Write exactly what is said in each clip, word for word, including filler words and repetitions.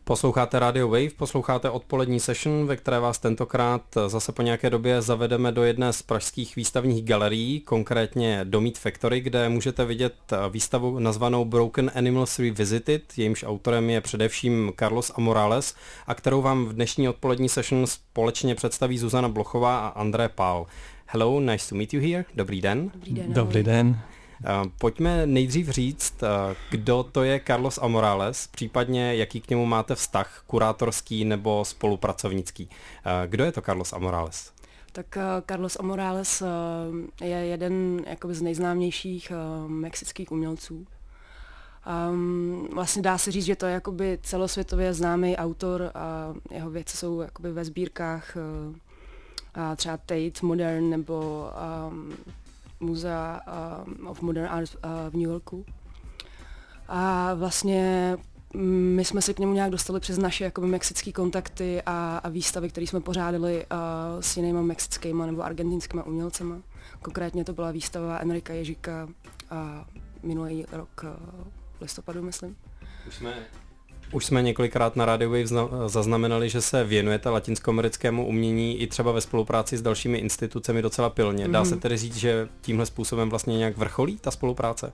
Posloucháte Radio Wave, posloucháte odpolední session, ve které vás tentokrát zase po nějaké době zavedeme do jedné z pražských výstavních galerií, konkrétně do Meat Factory, kde můžete vidět výstavu nazvanou Broken Animals Revisited, jejímž autorem je především Carlos Amorales a kterou vám v dnešní odpolední session společně představí Zuzana Blochová a André Pál. Hello, nice to meet you here. Dobrý den. Dobrý den. Dobrý den. Pojďme nejdřív říct, kdo to je Carlos Amorales, případně jaký k němu máte vztah, kurátorský nebo spolupracovnický. Kdo je to Carlos Amorales? Tak Carlos Amorales je jeden jakoby z nejznámějších mexických umělců. Um, vlastně dá se říct, že to je jakoby celosvětově známý autor a jeho věci jsou jakoby ve sbírkách a třeba Tate Modern nebo um, Muzea uh, of Modern Art uh, v New Yorku. A vlastně my jsme se k němu nějak dostali přes naše jakoby mexické kontakty a, a výstavy, které jsme pořádali uh, s jinýma mexickýma nebo argentinskýma umělcema. Konkrétně to byla výstava Enrika Ježika uh, minulý rok uh, v listopadu, myslím. Už jsme... Už jsme několikrát na Radio Wave zaznamenali, že se věnujete latinskoamerickému umění i třeba ve spolupráci s dalšími institucemi docela pilně. Dá se tedy říct, že tímhle způsobem vlastně nějak vrcholí ta spolupráce?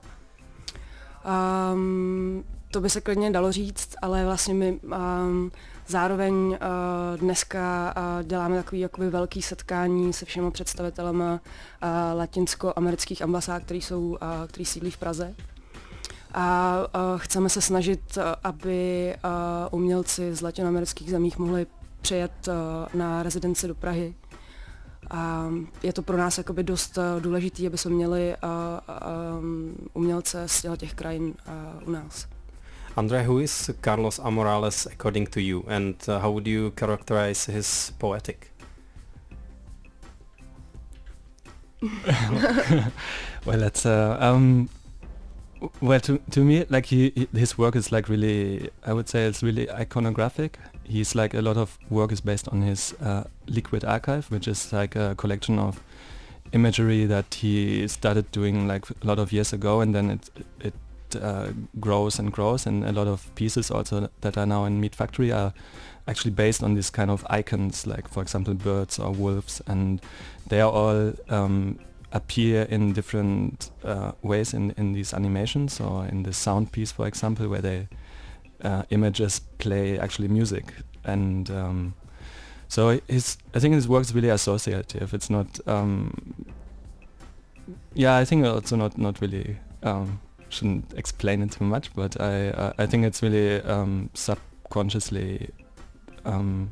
Um, to by se klidně dalo říct, ale vlastně my um, zároveň uh, dneska uh, děláme takový jakoby velký setkání se všemi představitelema uh, latinskoamerických ambasád, který jsou, uh, který sídlí v Praze. A uh, chceme se snažit, uh, aby uh, umělci z latinoamerických zemích mohli přijet uh, na rezidenci do Prahy. A je to pro nás jakoby dost uh, důležité, aby jsme měli uh, um, umělce z těch krajin uh, u nás. André, who is Carlos Amorales according to you, and uh, how would you characterize his poetic? Well, that's uh, um. Well, to to me, like he, his work is like really, I would say it's really iconographic. He's like a lot of work is based on his uh, Liquid Archive, which is like a collection of imagery that he started doing like a lot of years ago, and then it it uh, grows and grows, and a lot of pieces also that are now in Meat Factory are actually based on these kind of icons, like for example birds or wolves, and they are all um, appear in different uh, ways in, in these animations, or in the sound piece, for example, where they uh, images play actually music. And um, so his, I think his work is really associative. It's not, um, yeah, I think also not not really um, shouldn't explain it too much, but I uh, I think it's really um, subconsciously um,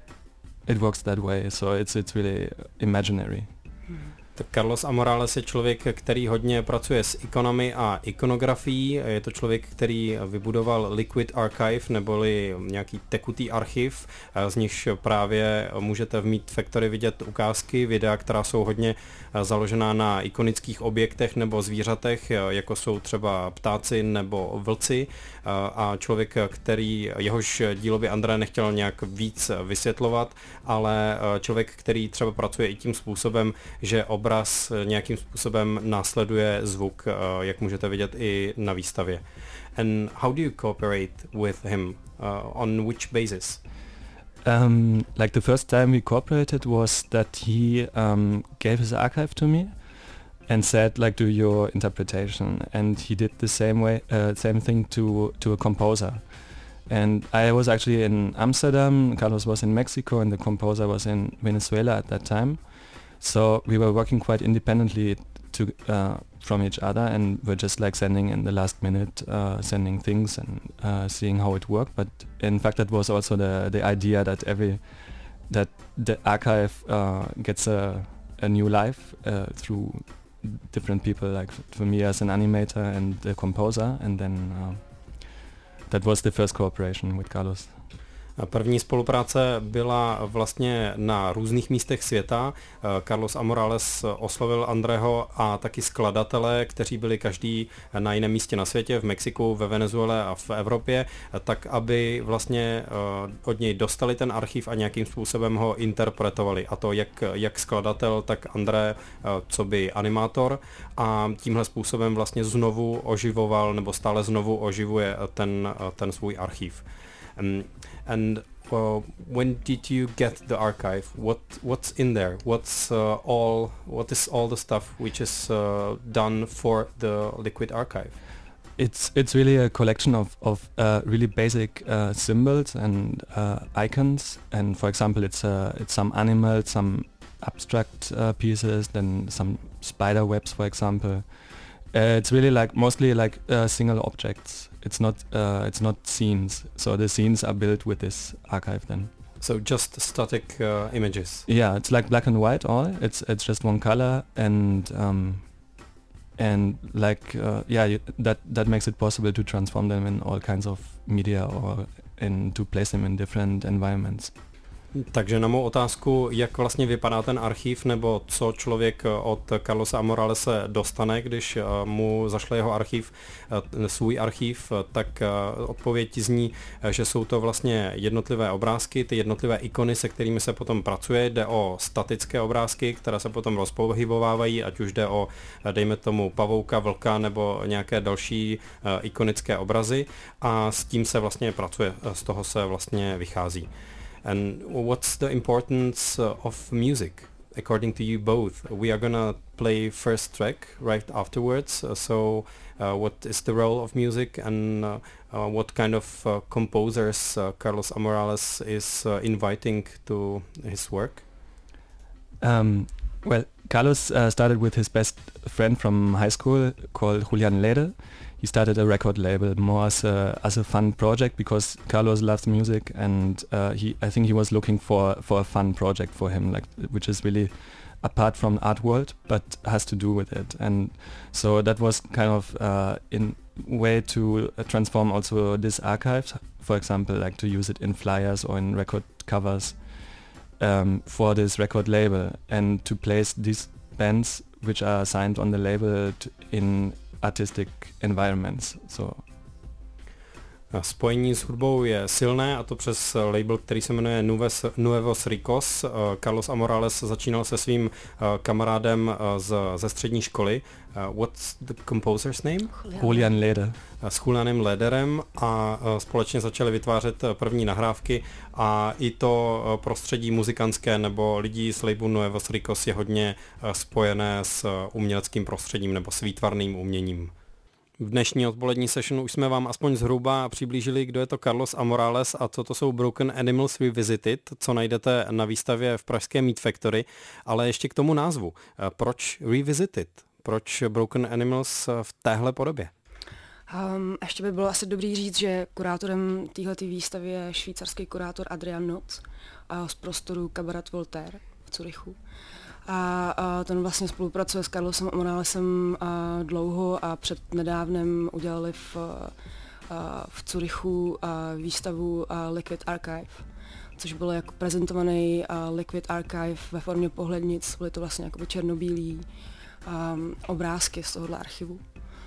it works that way. So it's it's really imaginary. Hmm. Tak Carlos Amorales je člověk, který hodně pracuje s ikonami a ikonografií. Je to člověk, který vybudoval Liquid Archive, neboli nějaký tekutý archiv, z nichž právě můžete v Meat Factory vidět ukázky, videa, která jsou hodně založená na ikonických objektech nebo zvířatech, jako jsou třeba ptáci nebo vlci. A člověk, který jehož dílo by André nechtěl nějak víc vysvětlovat, ale člověk, který třeba pracuje i tím způsobem, že obraz nějakým způsobem následuje zvuk, jak můžete vidět i na výstavě. And how do you cooperate with him? Uh, on which basis? Um, like the first time we cooperated was that he um, gave his archive to me and said, like, do your interpretation. And he did the same way, uh, same thing to to a composer. And I was actually in Amsterdam, Carlos was in Mexico, and the composer was in Venezuela at that time. So we were working quite independently to uh, from each other, and we're just like sending in the last minute, uh, sending things and uh, seeing how it worked. But in fact, that was also the the idea that every that the archive uh, gets a a new life uh, through different people. Like for me as an animator and the composer, and then uh, that was the first cooperation with Carlos. První spolupráce byla vlastně na různých místech světa. Carlos Amorales oslovil Andrého a taky skladatele, kteří byli každý na jiném místě na světě, v Mexiku, ve Venezuele a v Evropě, tak aby vlastně od něj dostali ten archiv a nějakým způsobem ho interpretovali. A to jak, jak skladatel, tak André, co by animátor. A tímhle způsobem vlastně znovu oživoval, nebo stále znovu oživuje ten, ten svůj archiv. Um, and uh, when did you get the archive? What what's in there? What's uh, all? What is all the stuff which is uh, done for the Liquid archive? It's it's really a collection of of uh, really basic uh, symbols and uh, icons. And for example, it's uh, it's some animals, some abstract uh, pieces, then some spider webs, for example. Uh, it's really like mostly like uh, single objects. It's not uh, it's not scenes. So the scenes are built with this archive then. So just static uh, images. Yeah, it's like black and white all. It's it's just one color, and um, and like uh, yeah, you, that that makes it possible to transform them in all kinds of media or in to place them in different environments. Takže na mou otázku, jak vlastně vypadá ten archiv, nebo co člověk od Carlosa Amoralese dostane, když mu zašle jeho archiv, svůj archiv, tak odpověď zní, že jsou to vlastně jednotlivé obrázky, ty jednotlivé ikony, se kterými se potom pracuje. Jde o statické obrázky, které se potom rozpohybovávají, ať už jde o, dejme tomu, pavouka, vlka nebo nějaké další ikonické obrazy, a s tím se vlastně pracuje, z toho se vlastně vychází. And what's the importance uh, of music, according to you both? We are gonna play first track right afterwards. Uh, so, uh, what is the role of music, and uh, uh, what kind of uh, composers uh, Carlos Amorales is uh, inviting to his work? Um, well, Carlos uh, started with his best friend from high school called Julian Lede. He started a record label more as a as a fun project because Carlos loves music, and uh, he I think he was looking for for a fun project for him, like which is really apart from art world but has to do with it. And so that was kind of uh, in way to uh, transform also this archive, for example, like to use it in flyers or in record covers um, for this record label, and to place these bands which are signed on the label to, in artistic environments. So spojení s hudbou je silné, a to přes label, který se jmenuje Nuevos, Nuevos Ricos. Carlos Amorales začínal se svým kamarádem z, ze střední školy. What's the composer's name? Julian Lede. S Julianem Lederem, a společně začali vytvářet první nahrávky, a i to prostředí muzikantské nebo lidí z labelu Nuevos Ricos je hodně spojené s uměleckým prostředím nebo s výtvarným uměním. V dnešní odpolední sessionu už jsme vám aspoň zhruba přiblížili, kdo je to Carlos Amorales a co to jsou Broken Animals Revisited, co najdete na výstavě v pražské Meat Factory, ale ještě k tomu názvu. Proč Revisited? Proč Broken Animals v téhle podobě? Um, ještě by bylo asi dobrý říct, že kurátorem téhleté výstavy je švýcarský kurátor Adrian Notz a z prostoru Kabaret Voltaire v Curychu. A, a ten vlastně spolupracuje s Carlosem Amoralesem a dlouho, a před nedávnem udělali v, a, v Curychu a výstavu a Liquid Archive, což bylo jako prezentovaný a Liquid Archive ve formě pohlednic, byly to vlastně jakoby černobílý a, obrázky z tohohle archivu.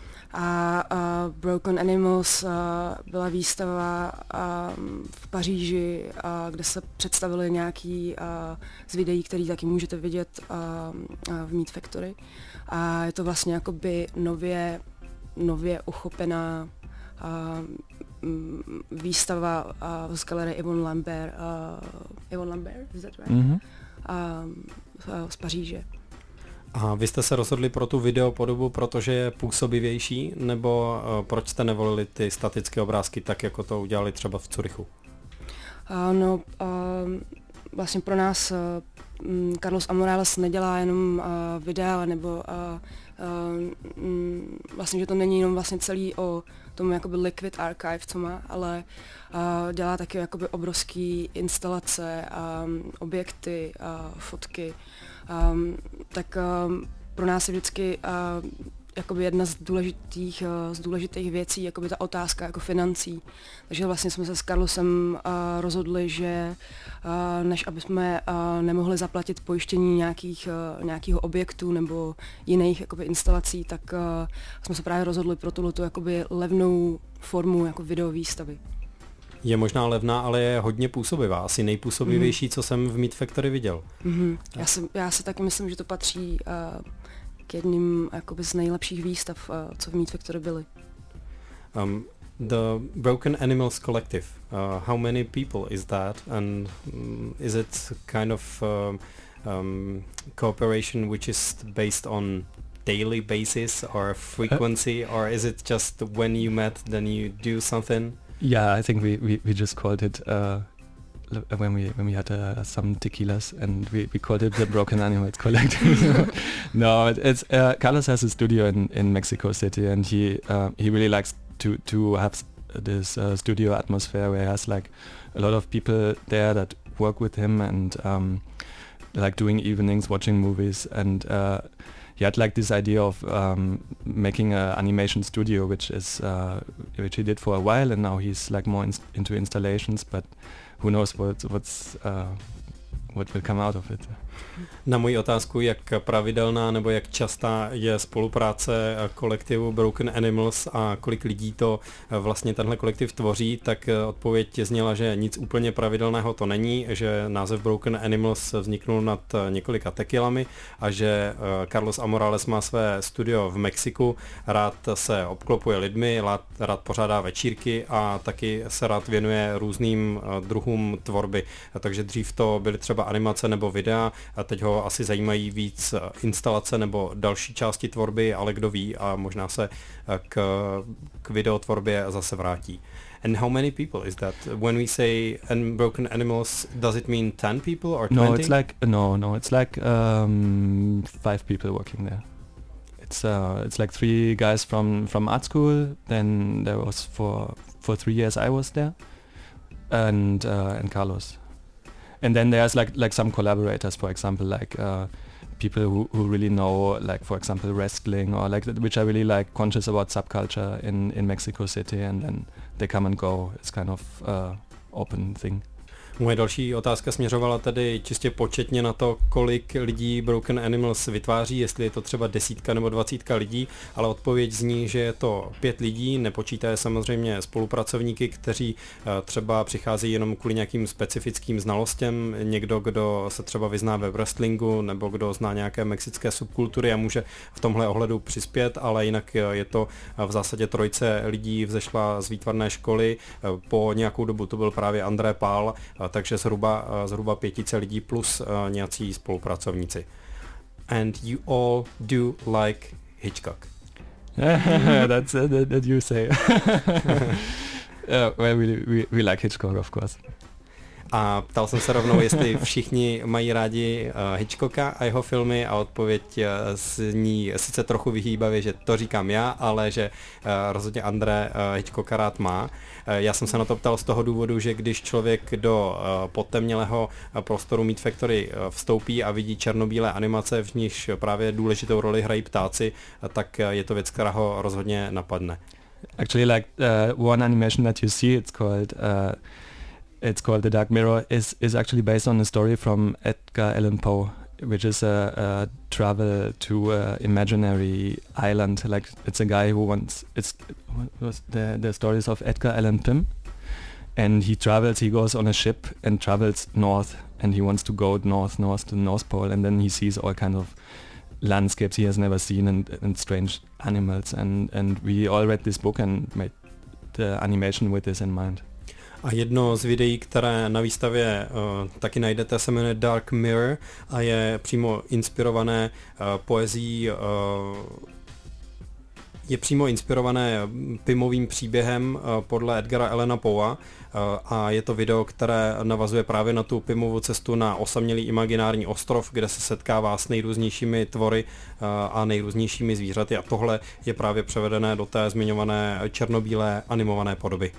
A, a Broken Animals a, byla výstava a, v Paříži, a, kde se představily nějaký a, z videí, které taky můžete vidět a, a v Meat Factory. A je to vlastně jakoby nově, nově uchopená a, m, výstava a, z galerie Yvonne Lambert. A, Yvonne Lambert, is that right? Mm-hmm. A, a, z Paříže. A vy jste se rozhodli pro tu videopodobu, protože je působivější, nebo uh, proč jste nevolili ty statické obrázky tak, jako to udělali třeba v Curychu? Uh, no, uh, vlastně pro nás uh, Carlos Amorales nedělá jenom uh, videa, nebo uh, uh, um, vlastně, že to není jenom vlastně celý o tom jakoby Liquid Archive, co má, ale uh, dělá taky jakoby obrovský instalace, um, objekty, uh, fotky. Um, tak um, pro nás je vždycky uh, jakoby jedna z důležitých, uh, z důležitých věcí jakoby ta otázka jako financí. Takže vlastně jsme se s Carlosem uh, rozhodli, že uh, než aby jsme uh, nemohli zaplatit pojištění nějakých, uh, nějakého objektu nebo jiných jakoby instalací, tak uh, jsme se právě rozhodli pro tuhletu jakoby levnou formu jako videovýstavy. Je možná levná, ale je hodně působivá. Asi nejpůsobivější, mm. co jsem v Meat Factory viděl. Mm-hmm. Já, si, já si taky myslím, že to patří uh, k jedním jakoby z nejlepších výstav, uh, co v Meat Factory byly. Um, The Broken Animals Collective, uh, how many people is that, and um, is it kind of um, um, cooperation which is based on daily basis or frequency, uh, or is it just when you met then you do something? Yeah, I think we, we, we just called it uh, when we when we had uh, some tequilas, and we, we called it the Broken Animals Collective. No, it, it's uh, Carlos has a studio in, in Mexico City, and he uh, he really likes to to have this uh, studio atmosphere where he has like a lot of people there that work with him, and um, like doing evenings, watching movies, and uh, he had like this idea of um, making an animation studio, which is uh, which he did for a while, and now he's like more in, into installations. But who knows what what's uh, what will come out of it. Na moji otázku, jak pravidelná nebo jak častá je spolupráce kolektivu Broken Animals a kolik lidí to vlastně tenhle kolektiv tvoří, tak odpověď zněla, že nic úplně pravidelného to není, že název Broken Animals vzniknul nad několika tequilami a že Carlos Amorales má své studio v Mexiku, rád se obklopuje lidmi, rád, rád pořádá večírky a taky se rád věnuje různým druhům tvorby. Takže dřív to byly třeba animace nebo videa, a teď ho asi zajímají víc instalace nebo další části tvorby, ale kdo ví, a možná se k, k videotvorbě zase vrátí. And how many people is that? When we say Broken Animals, does it mean ten people or twenty? No, it's like no, no, it's like um, five people working there. It's uh, it's like three guys from from art school. Then there was for for three years I was there, and uh, and Carlos. And then there's like like some collaborators, for example, like uh, people who, who really know, like for example, wrestling, or like which are really like conscious about subculture in, in Mexico City, and then they come and go. It's kind of uh, open thing. Moje další otázka směřovala tedy čistě početně na to, kolik lidí Broken Animals vytváří, jestli je to třeba desítka nebo dvacítka lidí, ale odpověď zní, že je to pět lidí, nepočítaje samozřejmě spolupracovníky, kteří třeba přicházejí jenom kvůli nějakým specifickým znalostem, někdo, kdo se třeba vyzná ve wrestlingu, nebo kdo zná nějaké mexické subkultury a může v tomhle ohledu přispět, ale jinak je to v zásadě trojice lidí vzešla z výtvarné školy, po nějakou dobu to byl právě André Pál, takže zhruba, zhruba pětice lidí plus uh, nějací spolupracovníci. And you all do like Hitchcock. That's uh, that, that you say. uh, well, we, we, we like Hitchcock, of course. A ptal jsem se rovnou, jestli všichni mají rádi uh, Hitchcocka a jeho filmy, a odpověď uh, zní sice trochu vyhýbavě, že to říkám já, ale že uh, rozhodně André uh, Hitchcocka rád má. Uh, já jsem se na to ptal z toho důvodu, že když člověk do uh, podtemnělého uh, prostoru Meat Factory uh, vstoupí a vidí černobílé animace, v nichž právě důležitou roli hrají ptáci, uh, tak uh, je to věc, která ho rozhodně napadne. Actually, like uh, one animation that you see, it's called uh, It's called The Dark Mirror, is is actually based on a story from Edgar Allan Poe, which is a, a travel to an imaginary island. Like it's a guy who wants. It's what was the the stories of Edgar Allan Poe, and he travels. He goes on a ship and travels north, and he wants to go north, north to the North Pole, and then he sees all kinds of landscapes he has never seen, and, and strange animals. And and we all read this book and made the animation with this in mind. A jedno z videí, které na výstavě uh, taky najdete, se jmenuje Dark Mirror a je přímo inspirované uh, poezí, uh, je přímo inspirované Pimovým příběhem uh, podle Edgara Allana Poea, uh, a je to video, které navazuje právě na tu Pimovu cestu na osamělý imaginární ostrov, kde se setkává s nejrůznějšími tvory uh, a nejrůznějšími zvířaty, a tohle je právě převedené do té zmiňované černobílé animované podoby.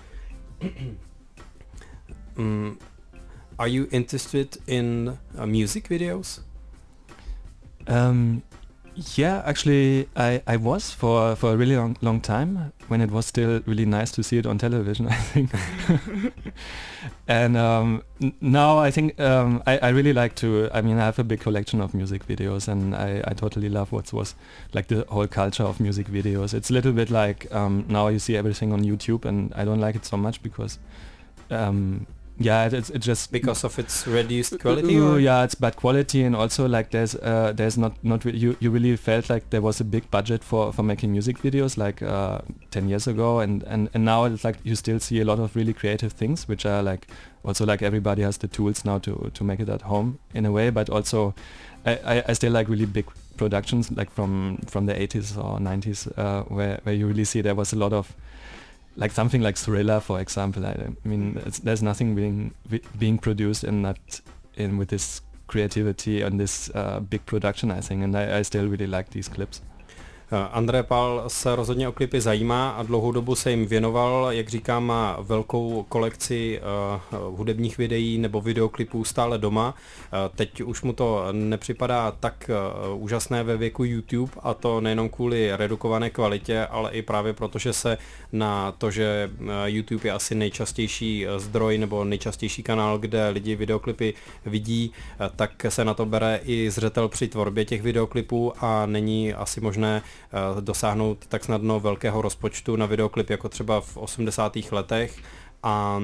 Um, are you interested in uh, music videos? Um, yeah, actually, I, I was for for a really long long time when it was still really nice to see it on television, I think. And um, n- now I think um, I, I really like to. I mean, I have a big collection of music videos, and I, I totally love what was like the whole culture of music videos. It's a little bit like um, now you see everything on YouTube, and I don't like it so much because. Um, Yeah, it's, it's just because of its reduced quality. Uh, or? yeah, it's bad quality, and also like there's uh, there's not not re- you you really felt like there was a big budget for, for making music videos like uh, ten years ago, and, and and now it's like you still see a lot of really creative things, which are like also like everybody has the tools now to to make it at home in a way, but also I, I, I still like really big productions like from from the eighties or nineties uh, where where you really see there was a lot of like something like Thriller, for example. I, I mean, it's, there's nothing being being produced in that in with this creativity and this uh, big production, I think, and I, I still really like these clips. André Pál se rozhodně o klipy zajímá a dlouhou dobu se jim věnoval, jak říká, má velkou kolekci uh, hudebních videí nebo videoklipů stále doma. Uh, teď už mu to nepřipadá tak uh, úžasné ve věku YouTube, a to nejenom kvůli redukované kvalitě, ale i právě proto, že se na to, že uh, YouTube je asi nejčastější zdroj nebo nejčastější kanál, kde lidi videoklipy vidí, uh, tak se na to bere i zřetel při tvorbě těch videoklipů a není asi možné dosáhnout tak snadno velkého rozpočtu na videoklip jako třeba v osmdesátých letech, a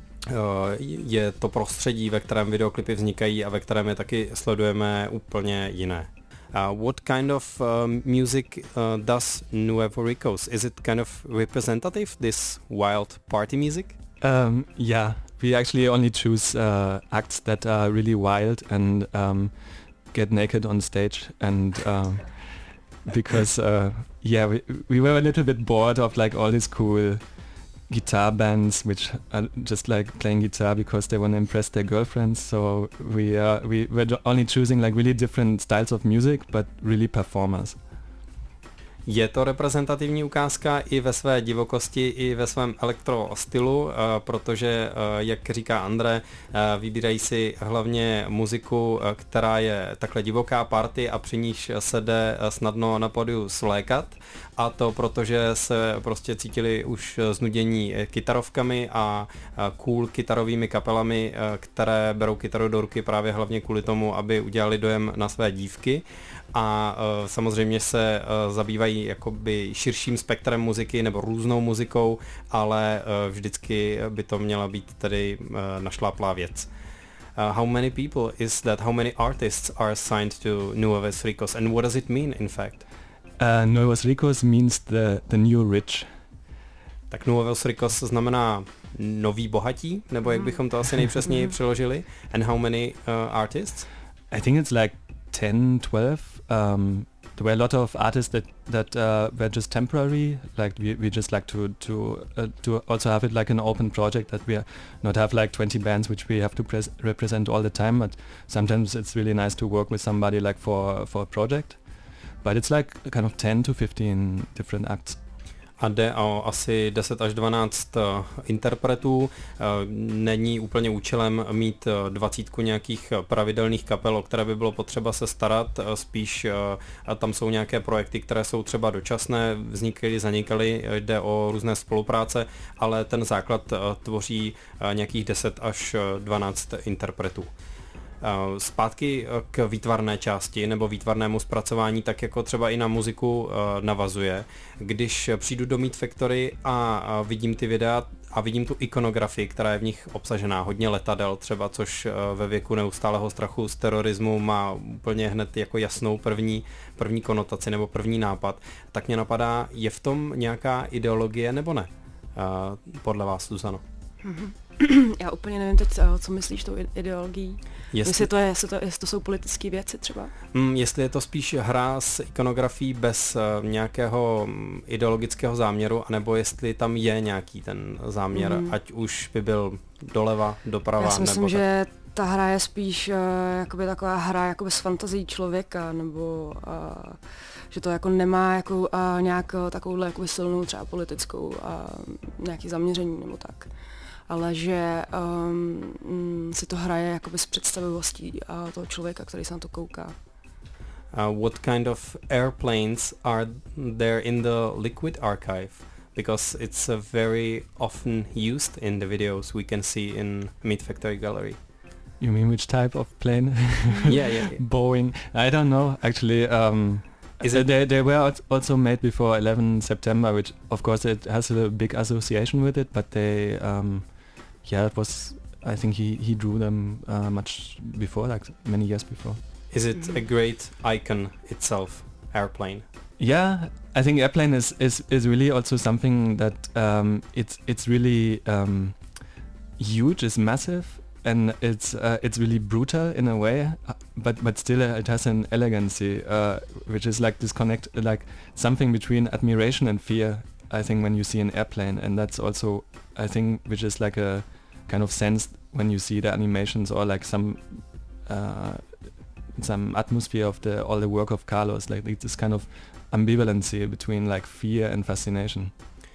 je to prostředí, ve kterém videoklipy vznikají a ve kterém je taky sledujeme, úplně jiné. Uh, what kind of uh, music uh, does Nuevo Ricos? Is it kind of representative, this wild party music? Um, yeah, we actually only choose uh, acts that are really wild and um, get naked on stage, and um, because uh, yeah, we we were a little bit bored of like all these cool guitar bands which are just like playing guitar because they want to impress their girlfriends. So we uh, we were only choosing like really different styles of music, but really performers. Je to reprezentativní ukázka i ve své divokosti, i ve svém elektro stylu, protože, jak říká André, vybírají si hlavně muziku, která je takhle divoká, party, a při níž se jde snadno na pódiu svlékat, a to protože se prostě cítili už znudění kytarovkami a cool kytarovými kapelami, které berou kytaru do ruky právě hlavně kvůli tomu, aby udělali dojem na své dívky. A uh, samozřejmě se uh, zabývají jakoby širším spektrem muziky nebo různou muzikou, ale uh, vždycky by to měla být tedy uh, našláplá věc. Uh, how many people is that? How many artists are signed to Nuevos Ricos, and what does it mean in fact? Uh, Nuevos Ricos means the, the new rich. Tak Nuevos Ricos znamená nový bohatí, nebo jak bychom to asi nejpřesněji přeložili. And how many uh, artists? I think it's like ten, twelve. Um, there were a lot of artists that that uh, were just temporary. Like we, we just like to to uh, to also have it like an open project, that we not have like twenty bands which we have to pres- represent all the time. But sometimes it's really nice to work with somebody like for for a project. But it's like kind of ten to fifteen different acts. A jde o asi deset až dvanáct interpretů. Není úplně účelem mít dvacítku nějakých pravidelných kapel, o které by bylo potřeba se starat, spíš tam jsou nějaké projekty, které jsou třeba dočasné, vznikaly, zanikaly, jde o různé spolupráce, ale ten základ tvoří nějakých deset až dvanáct interpretů. Zpátky k výtvarné části nebo výtvarnému zpracování, tak jako třeba i na muziku navazuje. Když přijdu do Meat Factory a vidím ty videa a vidím tu ikonografii, která je v nich obsažená, hodně letadel třeba, což ve věku neustálého strachu z terorismu má úplně hned jako jasnou první, první konotaci nebo první nápad, tak mě napadá, je v tom nějaká ideologie nebo ne? Podle vás, Zuzano? Mm-hmm. Já úplně nevím teď, co myslíš tou ideologií. Jestli, jestli, to, je, jestli, to, jestli to jsou politické věci třeba? Mm, jestli je to spíš hra s ikonografií bez uh, nějakého um, ideologického záměru, anebo jestli tam je nějaký ten záměr, mm. ať už by byl doleva, doprava. Já si myslím, nebo že ta hra je spíš uh, jakoby taková hra jakoby s fantazií člověka, nebo uh, že to jako nemá jako, uh, nějak uh, takovouhle jakoby silnou třeba politickou uh, nějaký zaměření nebo tak. Ale že um, si to hraje jakoby s představivostí uh, toho člověka, který se na to kouká. Uh, what kind of airplanes are there in the Liquid archive? Because it's uh, very often used in the videos we can see in Meat Factory Gallery. You mean which type of plane? yeah, yeah, yeah. Boeing. I don't know, actually. Um, Is it they, they were also made before eleven September, which of course it has a big association with it, but they... Um, Yeah, it was I think he, he drew them uh, much before, like many years before. Is it mm-hmm. a great icon itself, Airplane? Yeah, I think Airplane is, is, is really also something that um, it's it's really um, huge, it's massive, and it's uh, it's really brutal in a way, but but still uh, it has an elegancy, uh, which is like disconnect, like something between admiration and fear. I think when you see an airplane, and that's also I think which is like a kind of sense when you see the animations or like some uh, some atmosphere of the all the work of Carlos, like this kind of ambivalency between like fear and fascination.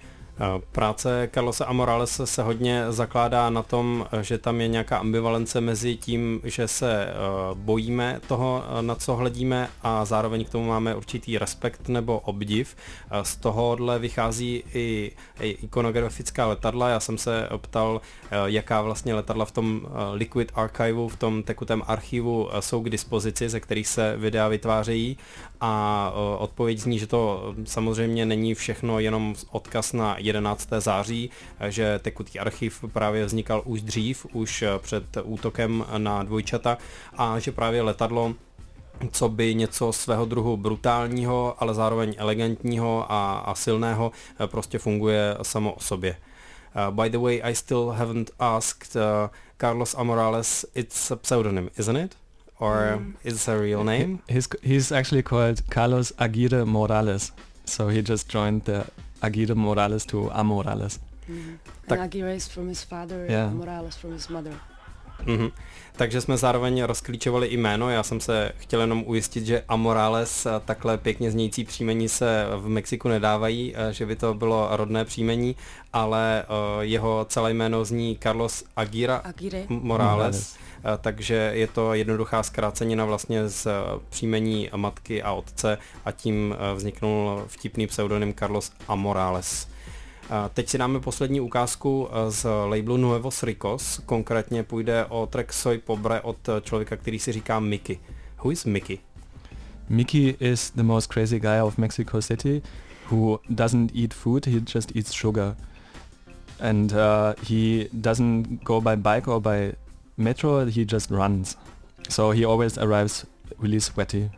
Práce Carlose a Moralese se hodně zakládá na tom, že tam je nějaká ambivalence mezi tím, že se bojíme toho, na co hledíme, a zároveň k tomu máme určitý respekt nebo obdiv. Z tohohle vychází i ikonografická letadla. Já jsem se ptal, jaká vlastně letadla v tom Liquid Archivu, v tom tekutém archivu jsou k dispozici, ze kterých se videa vytvářejí, a odpověď zní, že to samozřejmě není všechno jenom odkaz na jedenáctého září, že tekutý archiv právě vznikal už dřív, už před útokem na dvojčata, a že právě letadlo, co by něco svého druhu brutálního, ale zároveň elegantního a, a silného, prostě funguje samo o sobě. Uh, by the way, I still haven't asked uh, Carlos A. Morales, it's a pseudonym, isn't it? Or mm. is it a real name? He's, he's actually called Carlos Aguirre Morales, so he just joined the Aguirre Morales to A. Morales. Mm. And Aguirre is from his father, yeah. And Morales from his mother. Mm-hmm. Takže jsme zároveň rozklíčovali i jméno. Já jsem se chtěl jenom ujistit, že A. Morales, takhle pěkně znějící příjmení, se v Mexiku nedávají, že by to bylo rodné příjmení, ale jeho celé jméno zní Carlos Aguirre, Aguirre. Morales, Morales. Takže je to jednoduchá zkrácenina vlastně z příjmení matky a otce, a tím vzniknul vtipný pseudonym Carlos A. Morales. Teď si dáme poslední ukázku z labelu Nuevos Ricos, konkrétně půjde o track Soy Pobre od člověka, který si říká Mickey. Who is Mickey? Mickey is the most crazy guy of Mexico City who doesn't eat food, he just eats sugar. And uh, he doesn't go by bike or by metro, he just runs. So he always arrives really sweaty.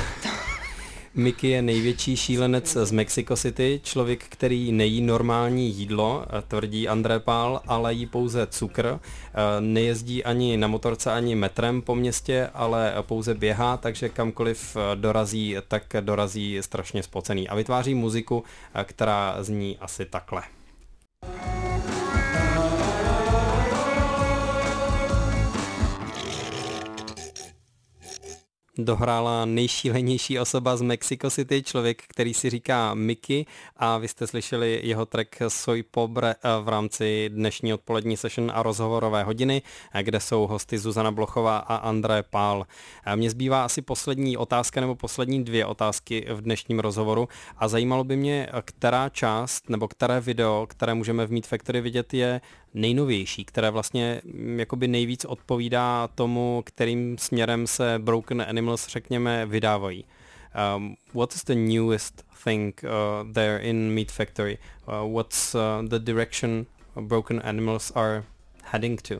Mickey je největší šílenec z Mexico City, člověk, který nejí normální jídlo, tvrdí André Pál, ale jí pouze cukr, nejezdí ani na motorce, ani metrem po městě, ale pouze běhá, takže kamkoliv dorazí, tak dorazí strašně spocený a vytváří muziku, která zní asi takhle. Dohrála nejšílenější osoba z Mexico City, člověk, který si říká Mickey, a vy jste slyšeli jeho track Soy Pobre v rámci dnešní odpolední session a rozhovorové hodiny, kde jsou hosty Zuzana Blochová a André Pál. Mně zbývá asi poslední otázka nebo poslední dvě otázky v dnešním rozhovoru a zajímalo by mě, která část nebo které video, které můžeme v Meat Factory vidět, je nejnovější, které vlastně jakoby nejvíc odpovídá tomu, kterým směrem se Broken Animals, řekněme, vydávají. Um, what is the newest thing uh, there in Meat Factory? Uh, what's uh, the direction Broken Animals are heading to?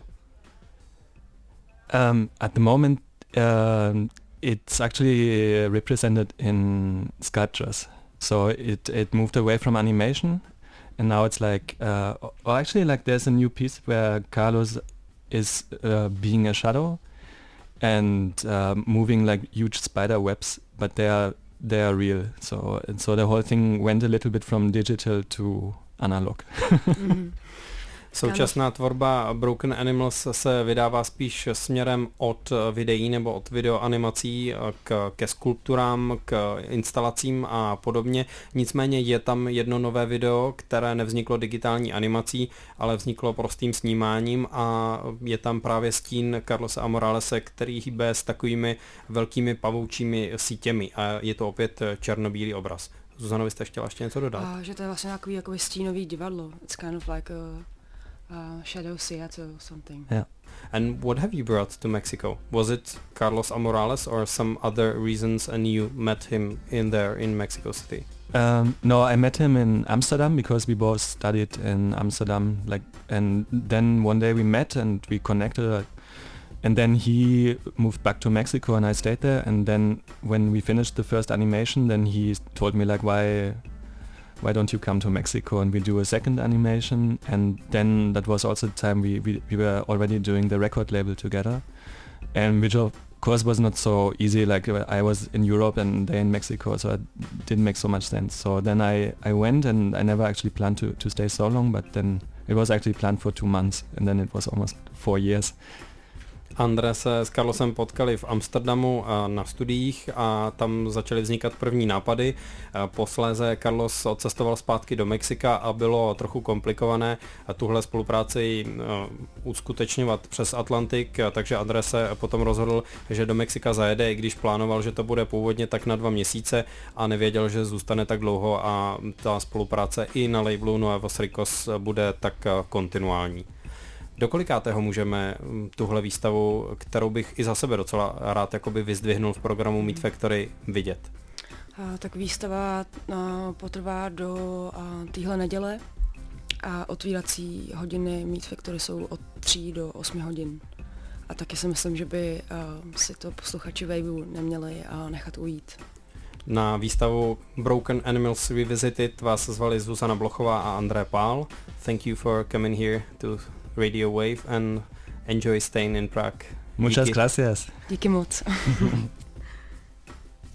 Um, at the moment, uh, it's actually represented in sculptures. So it, it moved away from animation. And now it's like, uh, or actually like there's a new piece where Carlos is uh, being a shadow and uh, moving like huge spider webs, but they are they are real. So and so the whole thing went a little bit from digital to analog. Mm-hmm. Současná tvorba Broken Animals se vydává spíš směrem od videí nebo od videoanimací k, ke skulpturám, k instalacím a podobně. Nicméně je tam jedno nové video, které nevzniklo digitální animací, ale vzniklo prostým snímáním, a je tam právě stín Carlose A. Moralese, který hýbe s takovými velkými pavoučími sítěmi, a je to opět černobílý obraz. Zuzano, vy jste chtěla ještě něco dodat? A, že to je vlastně takový jakoby stínový divadlo. It's kind of like a Uh, Shadow Theater or something. Yeah. And what have you brought to Mexico? Was it Carlos A. Morales or some other reasons, and you met him in there in Mexico City? Um, no, I met him in Amsterdam because we both studied in Amsterdam. Like, and then one day we met and we connected. Uh, and then he moved back to Mexico and I stayed there. And then when we finished the first animation, then he told me like, why, why don't you come to Mexico and we do a second animation? And then that was also the time we we, we were already doing the record label together, and which of course was not so easy. Like I was in Europe and they in Mexico, so it didn't make so much sense. So then I, I went, and I never actually planned to, to stay so long, but then it was actually planned for two months and then it was almost four years. Andre se s Carlosem potkali v Amsterdamu na studiích a tam začaly vznikat první nápady. Posléze Carlos odcestoval zpátky do Mexika a bylo trochu komplikované tuhle spolupráci uskutečňovat přes Atlantik, takže Andre se potom rozhodl, že do Mexika zajede, i když plánoval, že to bude původně tak na dva měsíce a nevěděl, že zůstane tak dlouho a ta spolupráce i na labelu Nuevos Ricos bude tak kontinuální. Do kolikátého můžeme tuhle výstavu, kterou bych i za sebe docela rád jakoby vyzdvihnul v programu Meat Factory, vidět? A, tak výstava a, potrvá do téhle neděle a otvírací hodiny Meat Factory jsou od tří do osmi hodin. A taky si myslím, že by a, si to posluchači Waveu neměli a, nechat ujít. Na výstavu Broken Animals Revisited vás zvali Zuzana Blochová a André Pál. Thank you for coming here to Radio Wave and enjoy staying in Prague. Muchas Díky. gracias. Díky moc.